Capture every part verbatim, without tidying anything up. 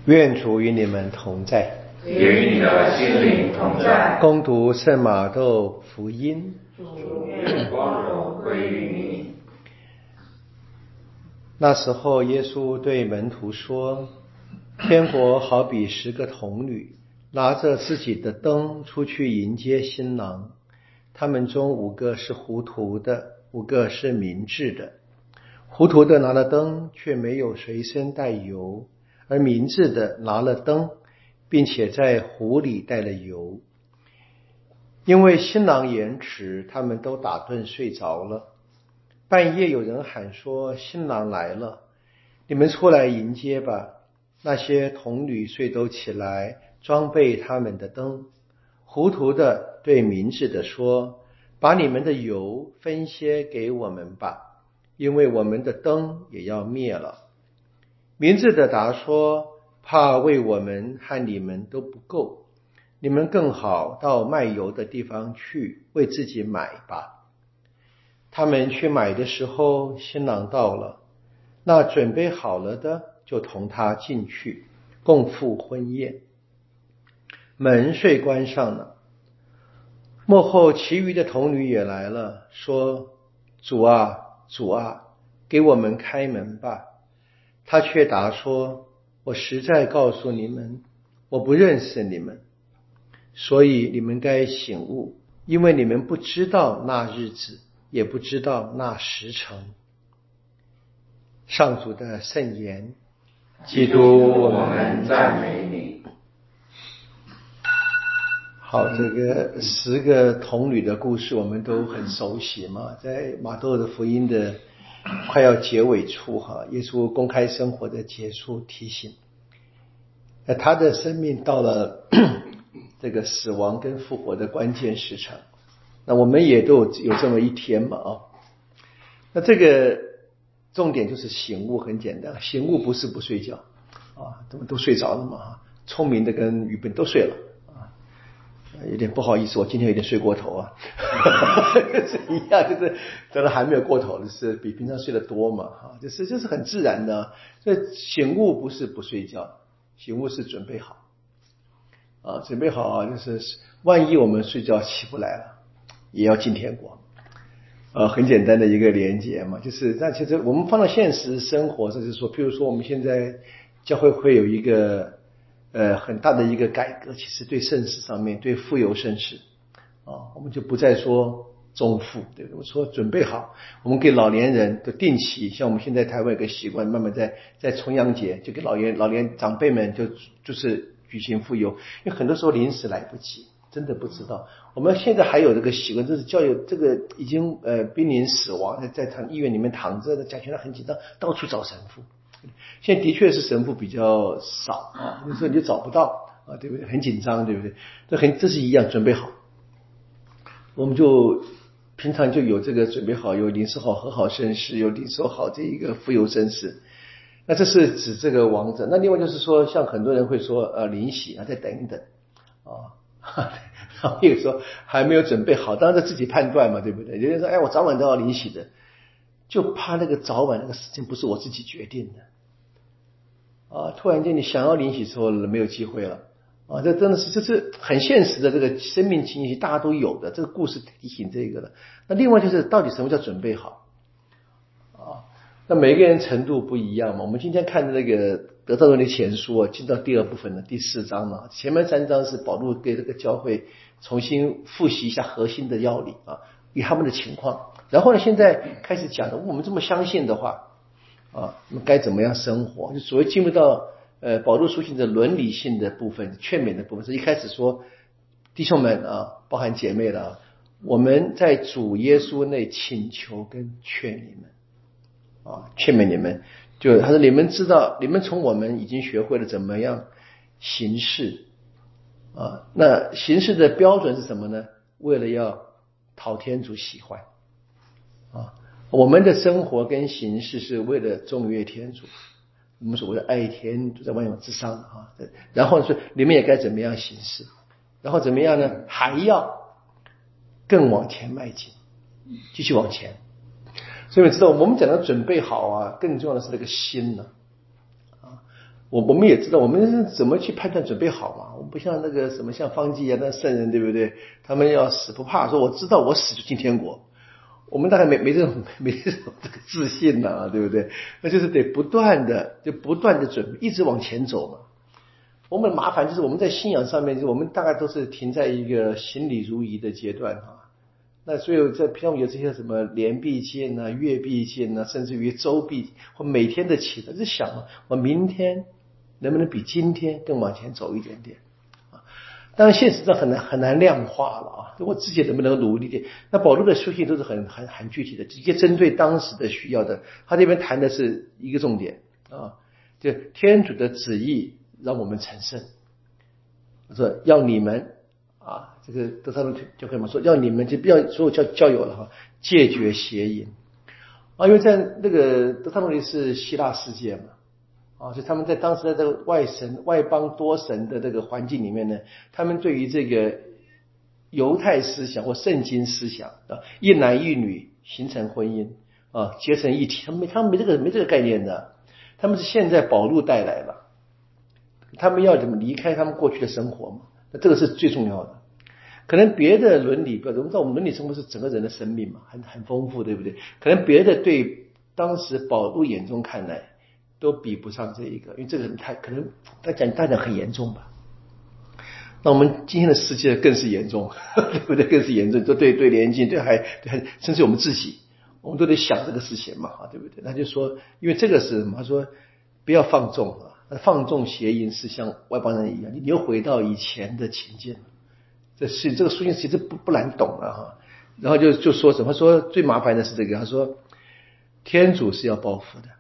愿主与你们同在， 也与你的心灵同在。 恭读圣马窦福音。 主愿光荣归于你。 那时候，耶稣对门徒说：“天国好比十个童女，拿着自己的灯出去迎接新郎。他们中五个是糊涂的，五个是明智的。糊涂的拿了灯，却没有随身带油；而明智的拿了灯，并且在壶里带了油。因为新郎延迟，他们都打盹睡着了。半夜有人喊说：新郎来了，你们出来迎接吧。那些童女遂都起来，装备他们的灯。糊涂的对明智的说：把你们的油分些给我们吧，因为我们的灯也要灭了。明智的答说：怕为我们和你们都不够，你们更好到卖油的地方去，为自己买吧。他们去买的时候，新郎到了，那准备好了的就同他进去，共赴婚宴。门遂关上了。末后其余的童女也来了，说：主啊，主啊，给我们开门吧。他却答说：我实在告诉你们，我不认识你们，所以你们该醒悟，因为你们不知道那日子，也不知道那时辰。上主的圣言。 基督，我们赞美你。 好，这个十个童女的故事我们都很熟悉嘛，在马窦的福音的快要结尾处哈，耶稣公开生活的结束提醒，那他的生命到了这个死亡跟复活的关键时辰，那我们也都有这么一天嘛啊。那这个重点就是醒悟，很简单，醒悟不是不睡觉啊，都都睡着了嘛，聪明的跟愚笨都睡了。有点不好意思，我今天有点睡过头啊，是一样，就是真的还没有过头的是比平常睡得多嘛，哈，就是就是很自然的。所以醒悟不是不睡觉，醒悟是准备好啊，准备好啊，就是万一我们睡觉起不来了，也要进天国。呃，很简单的一个连结嘛，就是那其实我们放到现实生活，就是说，譬如说我们现在教会会有一个。呃，很大的一个改革，其实对圣事上面，对傅油圣事啊，我们就不再说中傅，对不对？我说准备好，我们给老年人都定期，像我们现在台湾有个习惯，慢慢在在重阳节就给老年老年长辈们就就是举行傅油，因为很多时候临时来不及，真的不知道。我们现在还有这个习惯，就是教育这个已经呃濒临死亡，在在躺医院里面躺着的，家庭很紧张，到处找神父。现在的确是神父比较少啊，有时候你就找不到啊，对不对？很紧张，对不对？这很这是一样，准备好，我们就平常就有这个准备好，有领受好和好圣事，有领受好这一个傅油圣事。那这是指这个王者。那另外就是说，像很多人会说，呃，临洗啊，再等一等啊，然后有时候还没有准备好，当然自己判断嘛，对不对？有人说，哎，我早晚都要临洗的，就怕那个早晚那个事情不是我自己决定的。啊，突然间你想要临洗之后没有机会了啊！这真的是这是很现实的这个生命情形，大家都有的。这个故事提醒这个了。那另外就是到底什么叫准备好啊？那每个人程度不一样嘛。我们今天看的那个得到的前书啊，进到第二部分的第四章了。前面三章是保罗给这个教会重新复习一下核心的要领啊，以他们的情况。然后呢，现在开始讲的，我们这么相信的话。啊，那么该怎么样生活？就所谓进入到呃保罗书信的伦理性的部分、劝勉的部分，是一开始说弟兄们啊，包含姐妹了啊，我们在主耶稣内请求跟劝你们啊，劝勉你们，就他说你们知道，你们从我们已经学会了怎么样行事啊，那行事的标准是什么呢？为了要讨天主喜欢啊。我们的生活跟行事是为了忠于天主，我们所谓的爱天主在万有之上啊。然后说你们也该怎么样行事，然后怎么样呢？还要更往前迈进，继续往前。所以知道我们讲的准备好啊，更重要的是那个心呢啊。 我我们也知道我们是怎么去判断准备好嘛，我们不像那个什么像方济啊那圣人对不对，他们要死不怕，说我知道我死就进天国，我们大概没没这种没这种这个自信呐、啊，对不对？那就是得不断的就不断的准备，一直往前走嘛。我们麻烦就是我们在信仰上面，就我们大概都是停在一个行礼如仪的阶段啊。那所以在平常有这些什么年必见啊、月必见啊，甚至于周必或每天的祈祷，就想啊，我明天能不能比今天更往前走一点点啊？当然现实上很难很难量化了啊，我自己能不能努力点？那保罗的书信都是很很很具体的，直接针对当时的需要的。他这边谈的是一个重点啊，就天主的旨意让我们成圣，说要你们啊，这个德撒罗尼迦教会嘛，说要你们就不要所有教教友了哈，戒绝邪淫啊，因为在那个德撒罗尼是希腊世界嘛。啊，所以他们在当时的这个外神、外邦多神的这个环境里面呢，他们对于这个犹太思想或圣经思想啊，一男一女形成婚姻啊，结成一体，他们没他们没这个没这个概念的，他们是现在保禄带来了，他们要怎么离开他们过去的生活嘛？那这个是最重要的。可能别的伦理，我们知道我们伦理生活是整个人的生命嘛，很很丰富，对不对？可能别的对当时保禄眼中看来。都比不上这一个，因为这个太可能他讲大家很严重吧。那我们今天的世界更是严重，对不对？更是严重，就对对年轻，对还对，甚至我们自己，我们都得想这个事情嘛，对不对？他就说，因为这个是什么？他说不要放纵啊，放纵邪淫是像外邦人一样，你又回到以前的情境。这是这个书信其实不不难懂了哈。然后就就说什么？他说最麻烦的是这个，他说天主是要报复的。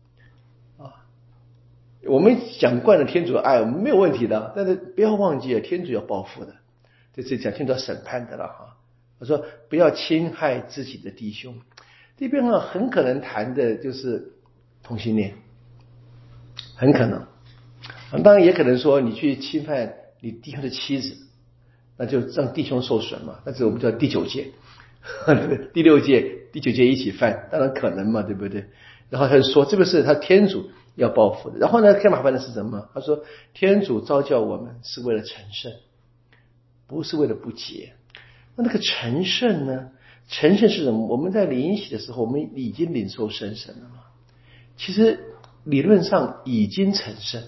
我们讲惯了天主的爱，我们没有问题的，但是不要忘记了天主要报复的，这是讲天主要审判的了哈。他说不要侵害自己的弟兄，这边呢很可能谈的就是同性恋，很可能，当然也可能说你去侵犯你弟兄的妻子，那就让弟兄受损嘛，那是我们叫第九戒，第六戒、第九戒一起犯，当然可能嘛，对不对？然后他就说这个是他天主要报复的。然后呢，更麻烦的是什么？他说天主召叫我们是为了成圣，不是为了不洁。那那个成圣呢？成圣是什么？我们在领洗的时候，我们已经领受圣神了嘛？其实理论上已经成圣，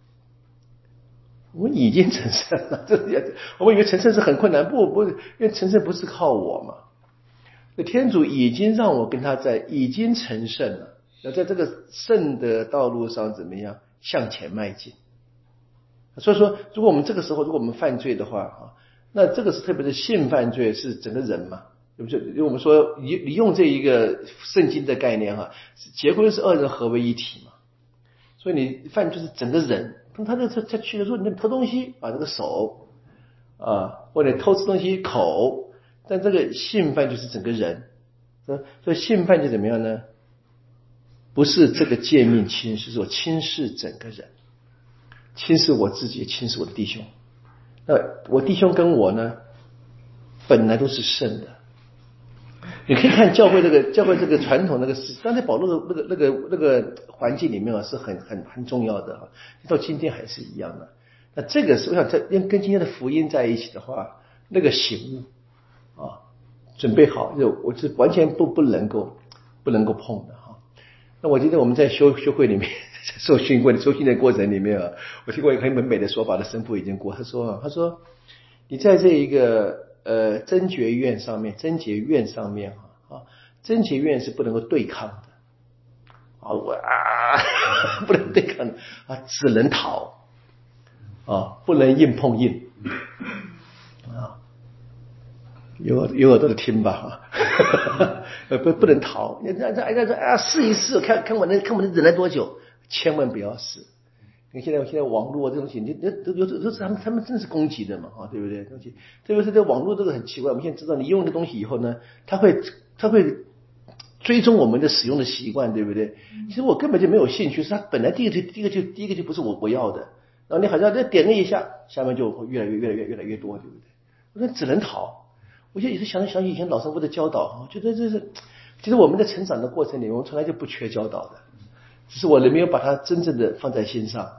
我们已经成圣了。这我们以为成圣是很困难，不不，因为成圣不是靠我嘛。天主已经让我跟他在，已经成圣了。要在这个圣的道路上怎么样向前迈进？所以说，如果我们这个时候，如果我们犯罪的话啊，那这个是特别是性犯罪，是整个人嘛，对不对？因为我们说你你用这一个圣经的概念哈，结婚是二人合为一体嘛，所以你犯罪是整个人。他就他去的说你偷东西把这个手啊，或者偷吃东西口，但这个性犯就是整个人，所以性犯就怎么样呢？不是这个诫命轻视，是我轻视整个人，轻视我自己，轻视我的弟兄。那我弟兄跟我呢，本来都是圣的。你可以看教会这个教会这个传统那个事，但在保罗的那个那个那个环境里面啊，是很很很重要的啊，到今天还是一样的。那这个是我想在跟跟今天的福音在一起的话，那个醒悟啊，准备好，就我是完全不不能够不能够碰的。那我记得我们在修修会里面受训过的受训的过程里面啊，我听过一个很美的说法的神父已经过，他说他说你在这一个呃贞洁院上面，贞洁院上面啊，贞洁院是不能够对抗的啊，我啊不能对抗的啊，只能逃啊，不能硬碰硬啊。有有耳朵的听吧，呃不不能逃，那那那那啊试一试，看看我能看我能忍耐多久，千万不要试。你看现在现在网络这东西，你那都有都是他们他们真是攻击的嘛啊，对不对？东西特别是这网络这个很奇怪，我们现在知道你用这东西以后呢，它会它会追踪我们的使用的习惯，对不对？其实我根本就没有兴趣，是它本来第一个就第一个就第一个就不是我我要的，然后你好像再点了一下，下面就会越来越越来越越来越多，对不对？我说只能逃。我就也是想想以前老神父的教导，我觉得这是，其实我们在成长的过程里，我们从来就不缺教导的，只是我们没有把它真正的放在心上。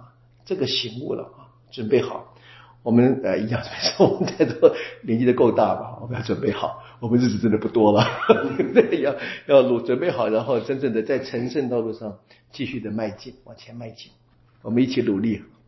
这个醒悟了啊，准备好。我们呃一样说，我们在座年纪的够大吧，我们要准备好，我们日子真的不多了，要要努准备好，然后真正的在成圣道路上继续的迈进，往前迈进，我们一起努力。